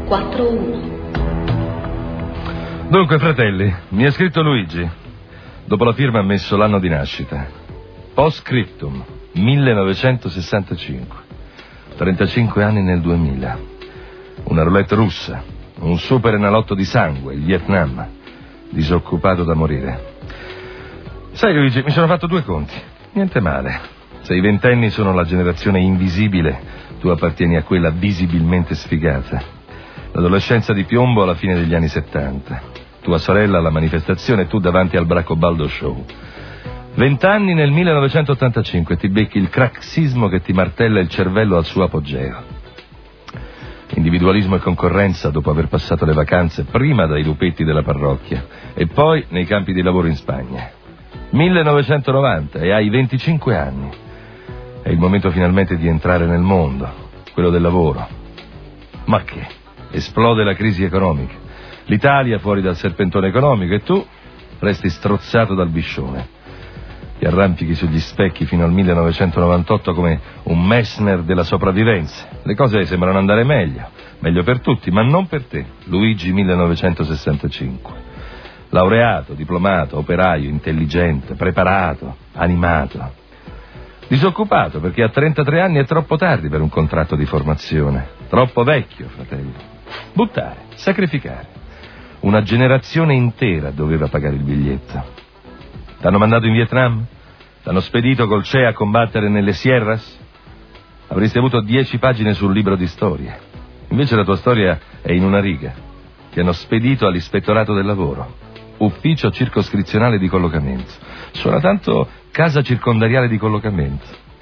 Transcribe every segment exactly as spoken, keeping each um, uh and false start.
quattro uno. Dunque, fratelli, mi ha scritto Luigi. Dopo la firma ha messo l'anno di nascita. Post scriptum, millenovecentosessantacinque. trentacinque anni nel duemila. Una roulette russa, un super enalotto di sangue, il Vietnam. Disoccupato da morire. Sai, Luigi, mi sono fatto due conti. Niente male. Se i ventenni sono la generazione invisibile, tu appartieni a quella visibilmente sfigata. L'adolescenza di piombo alla fine degli anni settanta. Tua sorella alla manifestazione e tu davanti al Bracobaldo Show. Vent'anni nel millenovecentottantacinque, ti becchi il craxismo che ti martella il cervello al suo apogeo. Individualismo e concorrenza dopo aver passato le vacanze prima dai lupetti della parrocchia e poi nei campi di lavoro in Spagna. millenovecentonovanta e hai venticinque anni. È il momento finalmente di entrare nel mondo, quello del lavoro. Ma che? Esplode la crisi economica. L'Italia fuori dal serpentone economico e tu resti strozzato dal biscione. Ti arrampichi sugli specchi fino al millenovecentonovantotto come un Messner della sopravvivenza. Le cose sembrano andare meglio, meglio per tutti, ma non per te, Luigi millenovecentosessantacinque. Laureato, diplomato, operaio, intelligente, preparato, animato. Disoccupato perché a trentatré anni è troppo tardi per un contratto di formazione. Troppo vecchio, fratello. Buttare, sacrificare. Una generazione intera doveva pagare il biglietto. T'hanno mandato in Vietnam? T'hanno spedito col C E a combattere nelle Sierras? Avresti avuto dieci pagine sul libro di storia. Invece la tua storia è in una riga. Ti hanno spedito all'ispettorato del lavoro. Ufficio circoscrizionale di collocamento. Suona tanto casa circondariale di collocamento.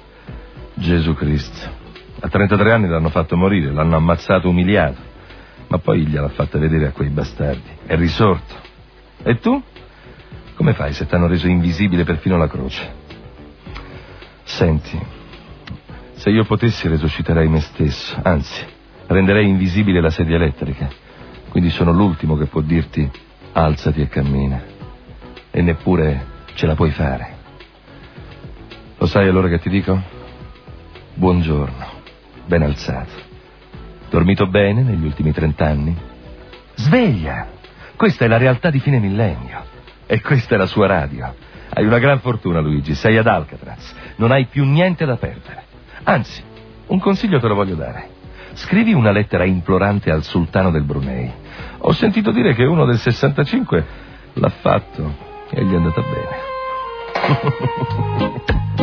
Gesù Cristo. A trentatré anni l'hanno fatto morire, l'hanno ammazzato umiliato. Ma poi gliel'ha fatta vedere a quei bastardi. È risorto. E tu? Come fai se t'hanno reso invisibile perfino la croce? Senti, se io potessi resusciterei me stesso. Anzi, renderei invisibile la sedia elettrica. Quindi sono l'ultimo che può dirti alzati e cammina. E neppure ce la puoi fare. Lo sai allora che ti dico? Buongiorno, ben alzato. Dormito bene negli ultimi trent'anni? Sveglia! Questa è la realtà di fine millennio. E questa è la sua radio. Hai una gran fortuna, Luigi, sei ad Alcatraz. Non hai più niente da perdere. Anzi, un consiglio te lo voglio dare. Scrivi una lettera implorante al sultano del Brunei. Ho sentito dire che uno del sessantacinque l'ha fatto e gli è andata bene.